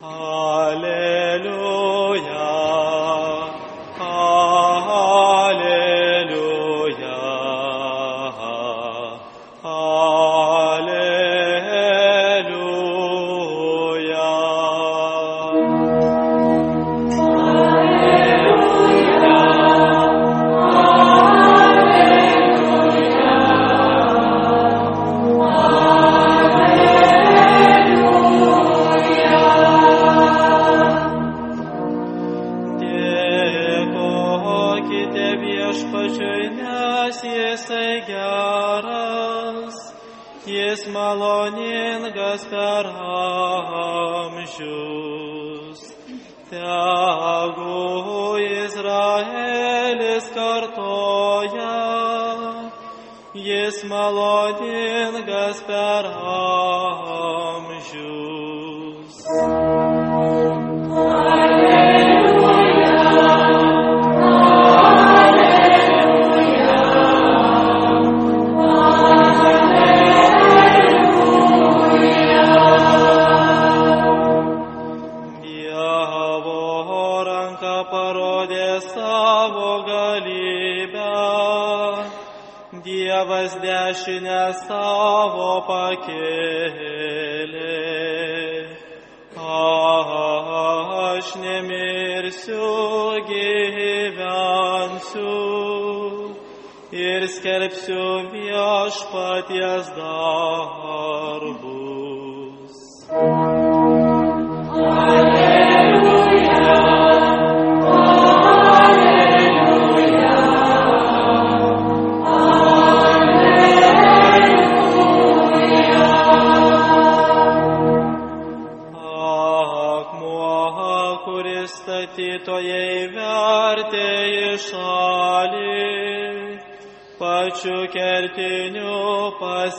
Alleluja, alleluja, Dėkokite Viešpačiui, nes Jisai geras, Jis maloningas per amžius. Tegu Izraelis kartoja, Jis maloningas per amžius. Parodė savo galybę, Dievas dešinę savo pakėlė. Aš nemirsiu, gyvensiu ir skelbsiu Viešpaties darbus. Statytojai vertė į šalį, pačiu kertiniu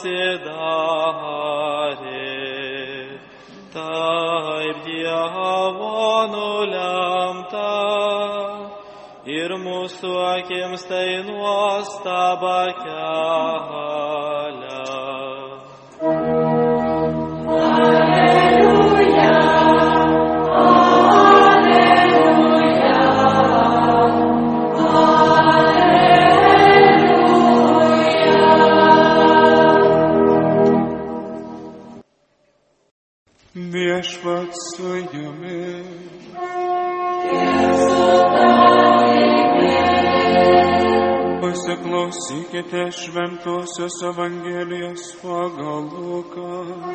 pasidarė. Taip Dievo nulemta ir mūsų akims tai nuostaba kelia. Viešpats su jumis. Pasiklausykite Šventosios Evangelijos pagal Luką.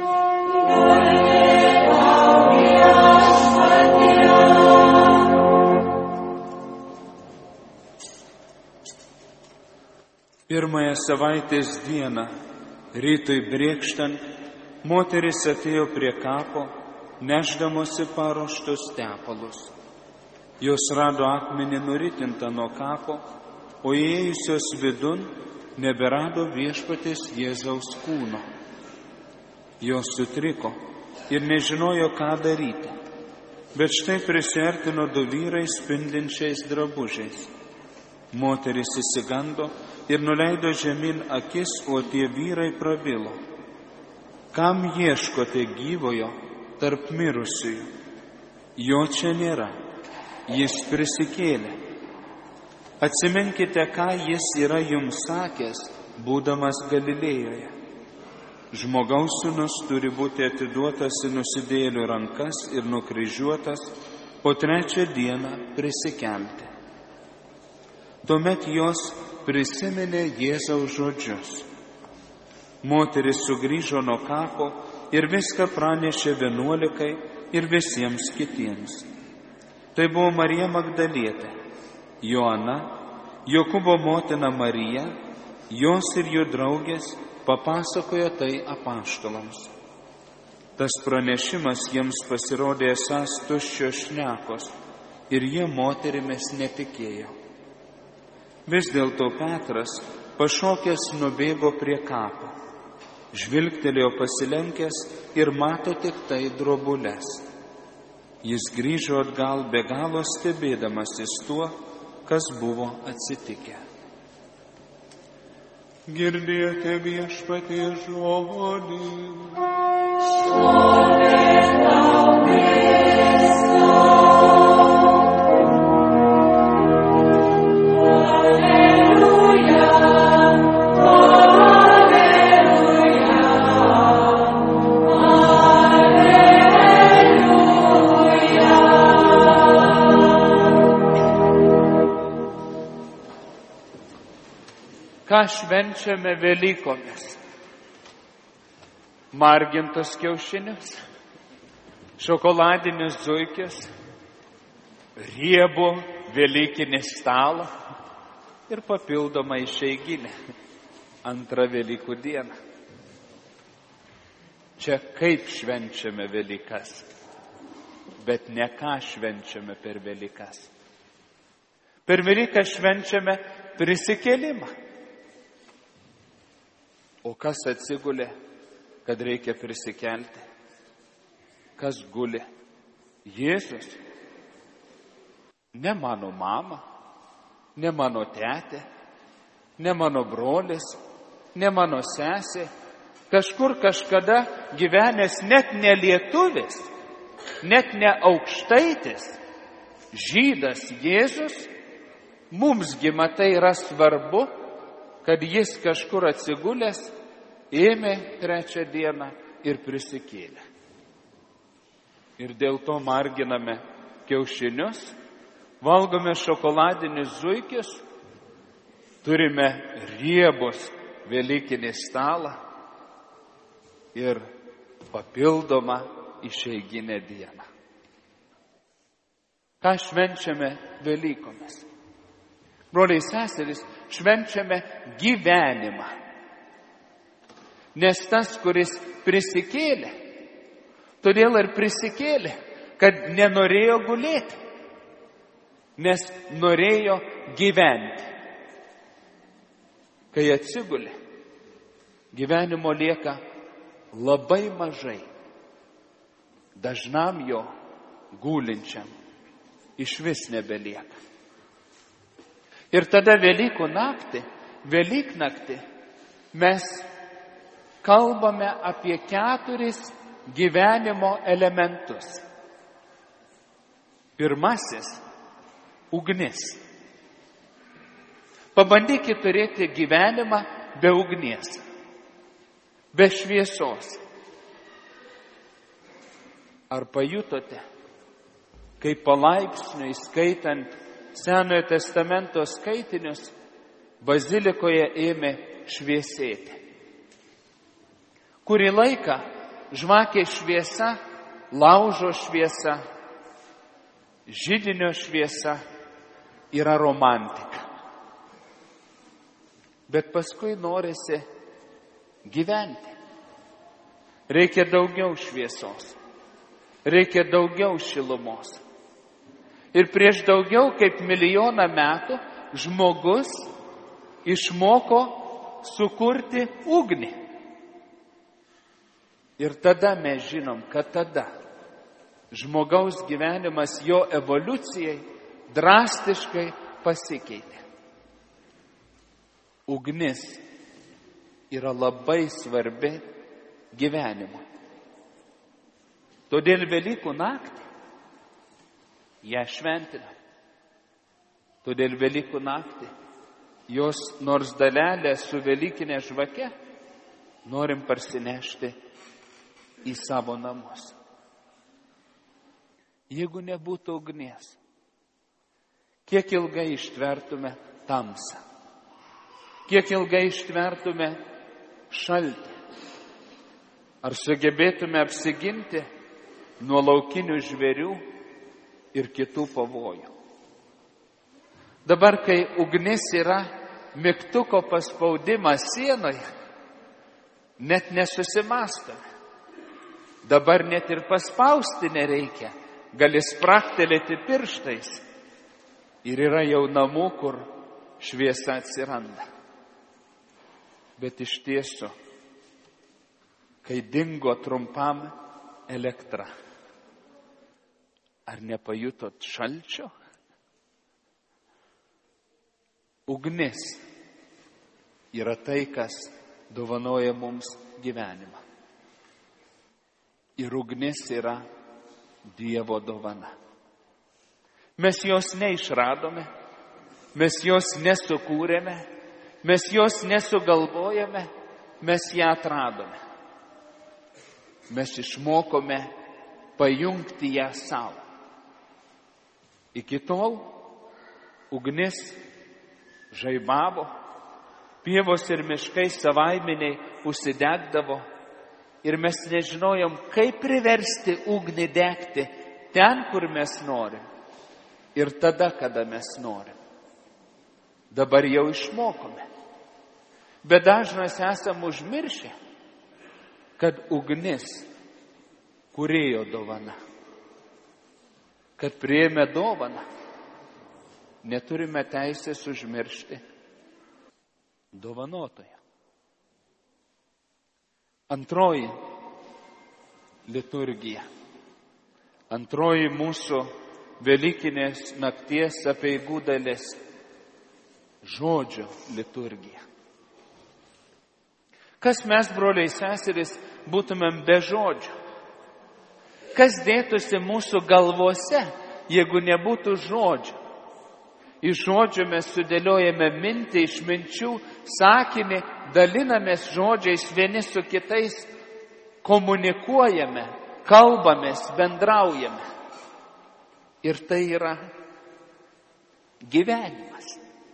Pirmąją savaitės dieną, rytui brėkštant, moteris atėjo prie kapo, nešdamosi paruoštus tepalus. Jos rado akmenį nuritintą nuo kapo, o įėjusios vidun neberado Viešpaties Jėzaus kūno. Jos sutriko ir nežinojo, ką daryti, bet štai prisiartino du vyrai spindinčiais drabužiais. Moteris įsigando ir nuleido žemyn akis, o tie vyrai prabilo: Kam ieškote gyvojo tarp mirusiųjų? Jo čia nėra, jis prisikėlė. Atsiminkite, ką jis yra jums sakęs, būdamas Galilėjoje. Žmogaus sūnus turi būti atiduotas į nusidėjėlių rankas ir nukryžiuotas, o trečią dieną prisikelti. Tuomet jos prisiminė Jėzaus žodžius. Moteris sugrįžo nuo kapo ir viską pranešė 11 ir visiems kitiems. Tai buvo Marija Magdalietė, Joana, Jokūbo motina Marija, jos ir jų draugės papasakojo tai apaštalams. Tas pranešimas jiems pasirodė esąs tuščios šnekos ir jie moterimis netikėjo. Vis dėlto Petras, pašokęs, nubėgo prie kapo. Žvilgtelėjo pasilenkęs ir mato tik tai drobules. Jis grįžo atgal be galo stebėdamasis tuo, kas buvo atsitikę. Girdėjote Viešpaties žodį. Šlovė tau, Dieve. ką švenčiame Velykomis? Margintus kiaušinius, šokoladinius zuikius, riebų velykinį stalą ir papildomą išeiginę antrą Velykų dieną. Čia kaip švenčiame Velykas, bet ne ką švenčiame per Velykas. Per Velyką švenčiame prisikėlimą. O kas atsigulė, kad reikia prisikelti? Kas guli? Jėzus. Ne mano mama, ne mano tetė, ne mano brolis, ne mano sesė, kažkur kažkada gyvenęs net ne lietuvis, net ne aukštaitis, žydas Jėzus, mumsgi matai yra svarbu, kad jis kažkur atsigulęs, ėmė trečią dieną ir prisikėlė. Ir dėl to marginame kiaušinius, valgome šokoladinius zuikius, turime riebus velykinį stalą ir papildomą išeiginę dieną. Ką švenčiame Velykomis? Broliai seserys, švenčiame gyvenimą. Nes tas, kuris prisikėlė, todėl ir prisikėlė, kad nenorėjo gulėti, nes norėjo gyventi. Kai atsigulė, gyvenimo lieka labai mažai. Dažnam jo gulinčiam išvis nebelieka. Ir tada Velykų naktį, Velyknaktį, mes kalbame apie 4 gyvenimo elementus. Pirmasis – ugnis. Pabandykite turėti gyvenimą be ugnies, be šviesos. Ar pajutote, kaip palaipsniui skaitant Senojo testamento skaitinius, bazilikoje ėmė šviesėti? Kurį laiką žvakės šviesa, laužo šviesa, židinio šviesa yra romantika. Bet paskui norisi gyventi. Reikia daugiau šviesos. Reikia daugiau šilumos. Ir prieš daugiau kaip 1 milijoną metų žmogus išmoko sukurti ugnį. Ir tada mes žinom, kad tada žmogaus gyvenimas jo evoliucijai drastiškai pasikeitė. Ugnis yra labai svarbi gyvenimui. Todėl Velykų naktį ją šventina. Todėl Velykų naktį jos nors dalelę su velykinė žvake norim parsinešti į savo namus. Jeigu nebūtų ugnies, kiek ilgai ištvertume tamsą? Kiek ilgai ištvertume šaltį? Ar sugebėtume apsiginti nuo laukinių žvėrių ir kitų pavojų? Dabar, kai ugnis yra mygtuko paspaudimas sienoje, net nesusimąstome. Dabar net ir paspausti nereikia, gali spraktelėti pirštais ir yra jau namų, kur šviesa atsiranda. Bet iš tiesų, kai dingo trumpam elektra, ar nepajutot šalčio? Ugnis yra tai, kas dovanoja mums gyvenimą. Ir ugnis yra Dievo dovana. Mes jos neišradome, mes jos nesukūrėme, mes jos nesugalvojame, mes ją atradome. Mes išmokome pajungti ją savo. Iki tol ugnis žaibavo, Pievos ir miškai savaiminiai užsidegdavo ir mes nežinojom, kaip priversti ugnį degti ten, kur mes norim ir tada, kada mes norim. Dabar jau išmokome. Bet dažnas esam užmiršę, kad ugnis kūrėjo dovana. Kad priėmė dovaną, neturime teisės užmiršti dovanotojo. Antroji liturgija. Antroji mūsų Velykinės nakties apeigų dalis. Žodžio liturgija. Kas mes, broliai seserys, būtumėm be žodžio? Kas dėtųsi mūsų galvose, jeigu nebūtų žodžio? Iš žodžio mes sudėliojame mintį, iš minčių sakinį, dalinamės žodžiais vieni su kitais, komunikuojame, kalbamės, bendraujame. Ir tai yra gyvenimas.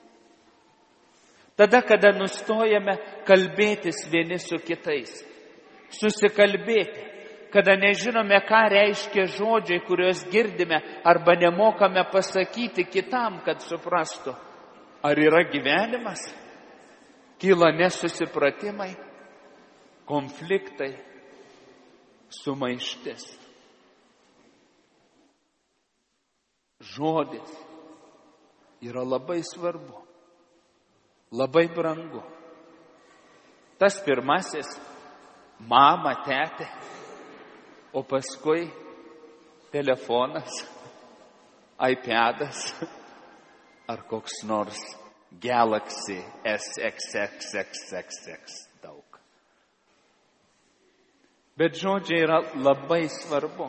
Tada, kada nustojame kalbėtis vieni su kitais, susikalbėti, kada nežinome, ką reiškia žodžiai, kuriuos girdime, arba nemokame pasakyti kitam, kad suprastų, ar yra gyvenimas, kyla nesusipratimai, konfliktai, sumaištis. Žodis yra labai svarbu, labai brangu. Tas pirmasis mama, tetė, o paskui telefonas, iPadas ar koks nors Galaxy SXXXXX daug. Bet žodžiai yra labai svarbu.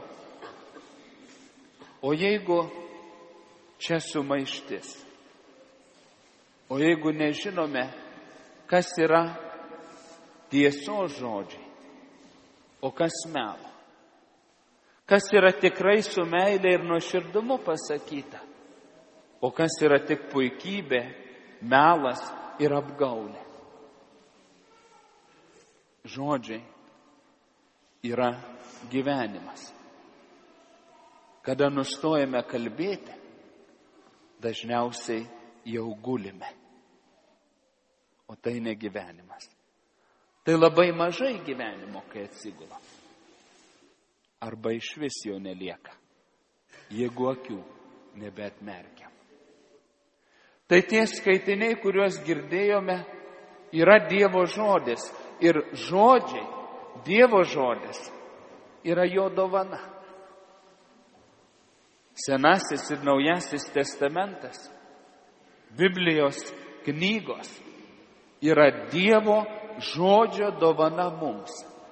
O jeigu čia sumaištis, o jeigu nežinome, kas yra tiesos žodžiai, o kas melo, kas yra tikrai su meilė ir nuoširdumu pasakyta, o kas yra tik puikybė, melas ir apgaulė. Žodžiai yra gyvenimas. Kada nustojame kalbėti, dažniausiai jau gulime. O tai ne gyvenimas. Tai labai mažai gyvenimo, kai atsigula. Arba iš vis jo nelieka, jeigu akių nebeatmerkiam. Tai tie skaitiniai, kuriuos girdėjome, yra Dievo žodis. Ir žodžiai, Dievo žodis, yra jo dovana. Senasis ir Naujasis testamentas, Biblijos knygos, yra Dievo žodžio dovana mums.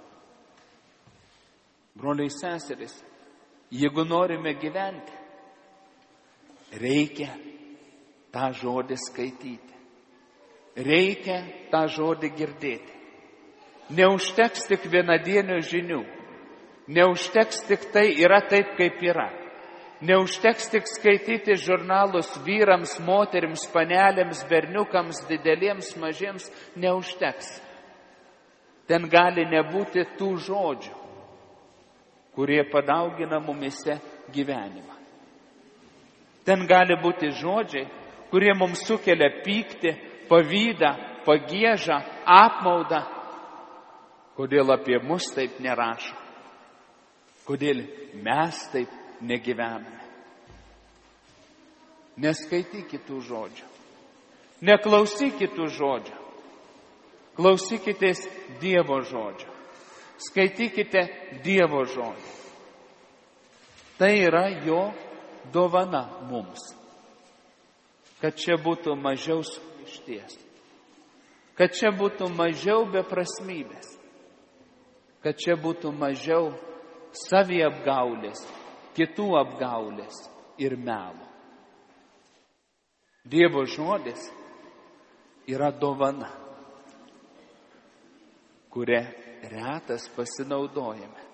Broliai seserys, jeigu norime gyventi, reikia tą žodį skaityti. Reikia tą žodį girdėti. Neužteks tik vienadienio žinių. Neužteks tik tai yra taip, kaip yra. Neužteks tik skaityti žurnalus vyrams, moterims, panelėms, berniukams, dideliems, mažiems. Neužteks. Ten gali nebūti tų žodžių, kurie padaugina mumise gyvenimą. Ten gali būti žodžiai, kurie mums sukelia pyktį, pavydą, pagiežą, apmaudą. Kodėl apie mus taip nerašo? Kodėl mes taip negyvename? Neskaitykit tų žodžių. Neklausykit tų žodžių. Klausykitės Dievo žodžio. Skaitykite Dievo žodį. Tai yra jo dovana mums. Kad čia būtų mažiau sumaišties. Kad čia būtų mažiau beprasmybės. Kad čia būtų mažiau saviapgaulės, kitų apgaulės ir melo. Dievo žodis yra dovana, kuria retas pasinaudojame.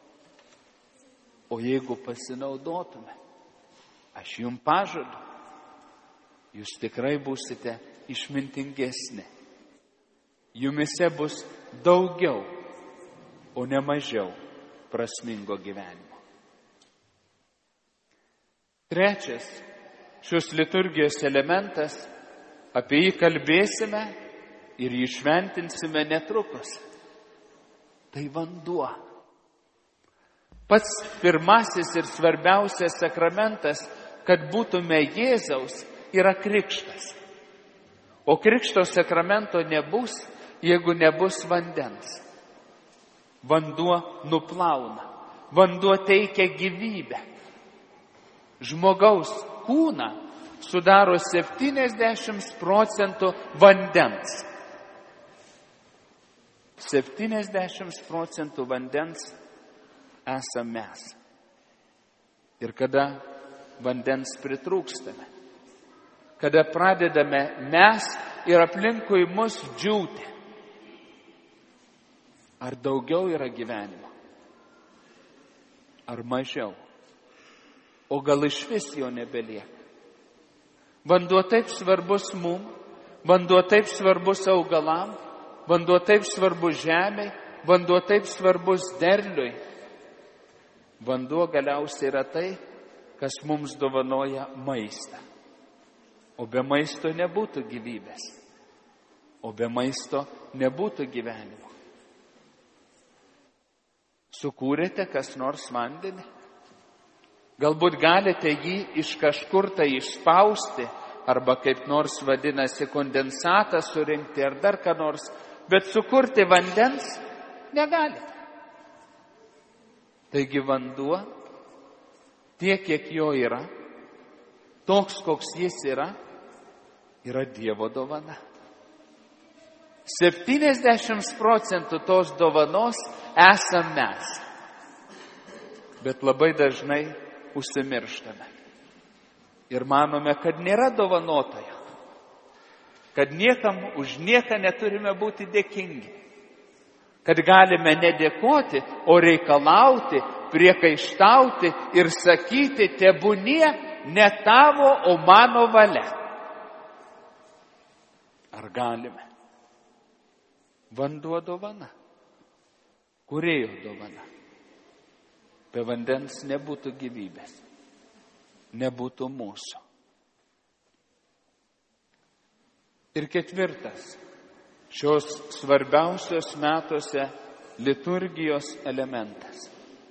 O jeigu pasinaudotume, aš jums pažadu, jūs tikrai būsite išmintingesni, jumise bus daugiau, o ne mažiau prasmingo gyvenimo. Trečias šios liturgijos elementas, apie jį kalbėsime ir jį šventinsime netrukus. Tai vanduo. Pats pirmasis ir svarbiausias sakramentas, kad būtume Jėzaus, yra krikštas. O krikšto sakramento nebus, jeigu nebus vandens. Vanduo nuplauna. Vanduo teikia gyvybę. Žmogaus kūną sudaro 70% vandens. 70% vandens esame mes. Ir kada vandens pritrūkstame, kada pradedame mes ir aplinkui mus džiūti, ar daugiau yra gyvenimo, ar mažiau, o gal išvis jo nebelieka. Vanduo taip svarbus mum, vanduo taip svarbus augalam, vanduo taip svarbus žemei, vanduo taip svarbus derliui. Vanduo galiausiai yra tai, kas mums dovanoja maistą. O be maisto nebūtų gyvybės. O be maisto nebūtų gyvenimo. Sukūrėte kas nors vandenį? Galbūt galite jį iš kažkur tai išspausti, arba kaip nors vadinasi kondensatą surinkti, ar dar ką nors, bet sukurti vandens negalite. Taigi vanduo, tiek kiek jo yra, toks koks jis yra Dievo dovana. 70% tos dovanos esam mes. Bet labai dažnai užsimirštame. Ir manome, kad nėra dovanotojo. Kad niekam už nieką neturime būti dėkingi. Kad galime nedėkoti, o reikalauti, priekaištauti ir sakyti, tebūnie ne tavo, o mano valia. Ar galime? Vanduo dovana. Kūrėjo dovana. Be vandens nebūtų gyvybės. Nebūtų mūsų. Ir ketvirtas, šios svarbiausios metuose liturgijos elementas.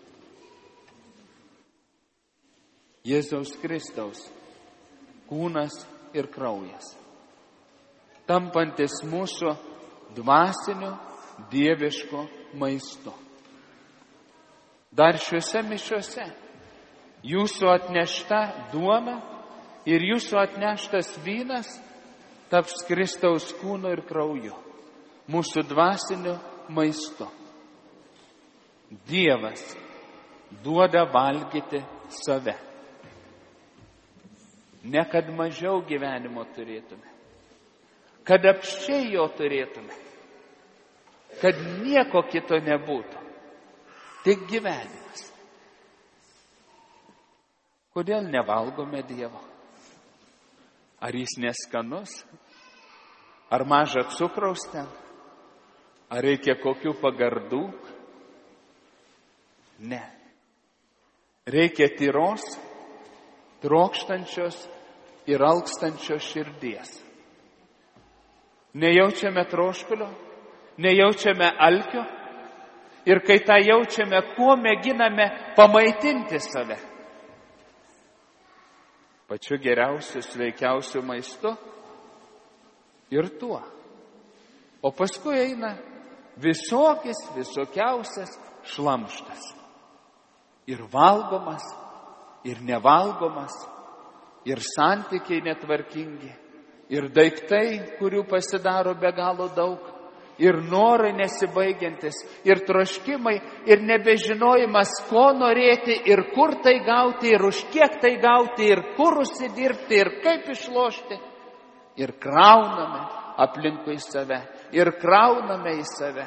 Jėzaus Kristaus kūnas ir kraujas, tampantis mūsų dvasiniu, dievišku maistu. Dar šiuose mišiuose jūsų atnešta duona ir jūsų atneštas vynas taps Kristaus kūnu ir krauju, mūsų dvasiniu maistu. Dievas duoda valgyti save. Ne kad mažiau gyvenimo turėtume, kad apsčiai jo turėtume, kad nieko kito nebūtų, tik gyvenimas. Kodėl nevalgome Dievo? Ar jis neskanus? Ar maža cukraus ten? Ar reikia kokių pagardų? Ne. Reikia tyros, trokštančios ir alkstančios širdies. Nejaučiame troškulio, nejaučiame alkio ir kai tą jaučiame, kuo mėginame pamaitinti save? Pačiu geriausiu, sveikiausiu maistu ir tuo. O paskui eina visokiausias šlamštas. Ir valgomas, ir nevalgomas, ir santykiai netvarkingi, ir daiktai, kurių pasidaro be galo daug, ir norai nesibaigiantis, ir troškimai, ir nebežinojimas, ko norėti, ir kur tai gauti, ir už kiek tai gauti, ir kur užsidirbti, ir kaip išlošti. Ir krauname aplinkui save, ir krauname į save.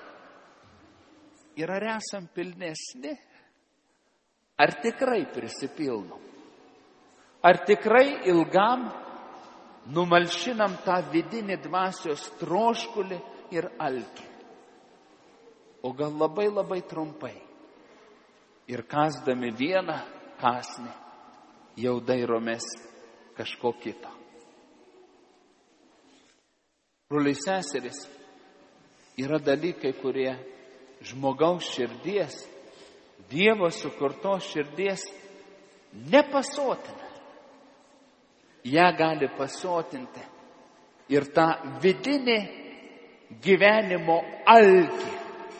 Ir ar esam pilnesni? Ar tikrai prisipilnom? Ar tikrai ilgam numalšinam tą vidinį dvasios troškulį ir alkį. O gal labai trumpai. Ir kasdami vieną kąsnį jau dairomės kažko kito. Broliai seserys, yra dalykai, kurie žmogaus širdies, Dievo sukurtos širdies nepasotina. Ja gali pasotinti ir tą vidinį gyvenimo alkį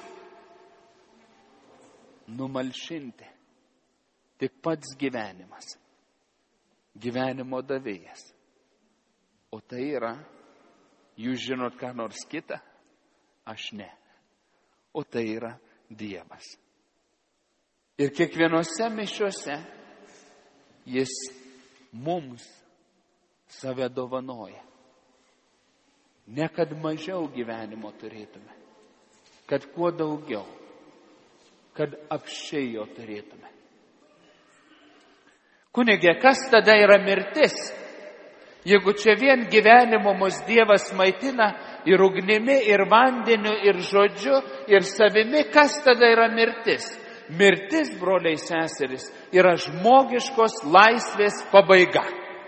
numalšinti tik pats gyvenimas, gyvenimo davėjas. O tai yra, jūs žinot ką nors kitą, aš ne. O tai yra Dievas. Ir kiekvienose mišiuose jis mums save dovanoja. Ne kad mažiau gyvenimo turėtume, kad kuo daugiau, kad apsčiai jo turėtume. Kunige, kas tada yra mirtis? Jeigu čia vien gyvenimo mus Dievas maitina ir ugnimi, ir vandeniu, ir žodžiu, ir savimi, kas tada yra mirtis? Mirtis, broliai seserys, yra žmogiškos laisvės pabaiga.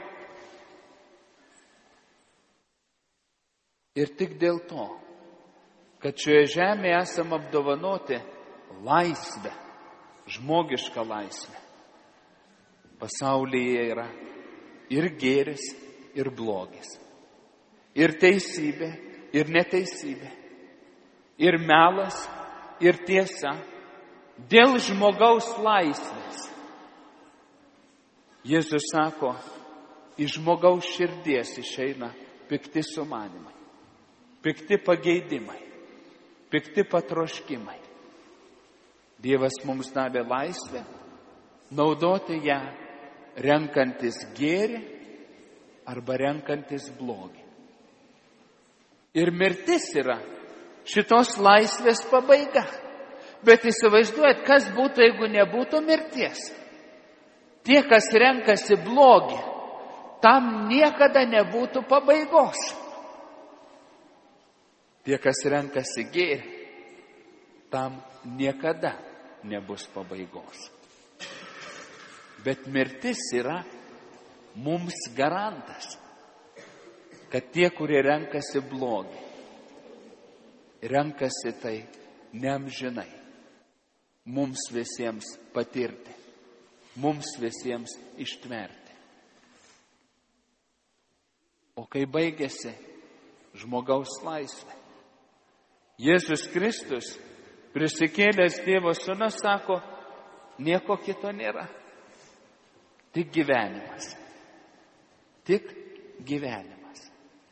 Ir tik dėl to, kad šioje žemėje esame apdovanoti laisvę, žmogišką laisvę. Pasaulyje yra ir gėris, ir blogis, ir teisybė, ir neteisybė, ir melas, ir tiesa. Dėl žmogaus laisvės. Jėzus sako, iš žmogaus širdies išeina pikti sumanimai, pikti pageidimai, pikti patroškimai. Dievas mums davė laisvę, naudoti ją renkantis gėrį arba renkantis blogį. Ir mirtis yra šitos laisvės pabaiga. Bet įsivaizduojat, kas būtų, jeigu nebūtų mirties. Tie, kas renkasi blogį, tam niekada nebūtų pabaigos. Tie, kas renkasi gėrį, tam niekada nebus pabaigos. Bet mirtis yra mums garantas, kad tie, kurie renkasi blogį, renkasi tai neamžinai. Mums visiems patirti, mums visiems ištverti. O kai baigėsi žmogaus laisvė, Jėzus Kristus, prisikėlęs Dievo Sūnus, sako, nieko kito nėra. Tik gyvenimas. Tik gyvenimas.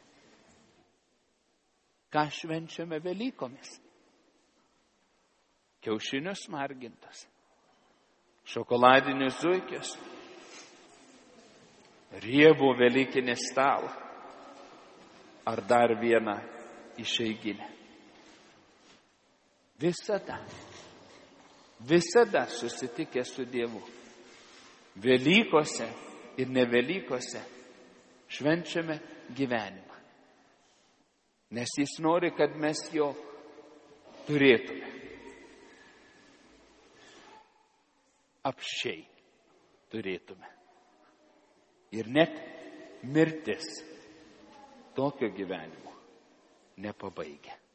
Ką švenčiame Velykomis? Kiaušinius margintas, šokoladinius zuikius, riebų velykinį stalą ar dar vieną išeiginę. Visada susitikę su Dievu. Velykose ir ne Velykose švenčiame gyvenimą. Nes jis nori, kad mes jo turėtume. Apsčiai turėtume. Ir net mirtis tokio gyvenimo nepabaigia.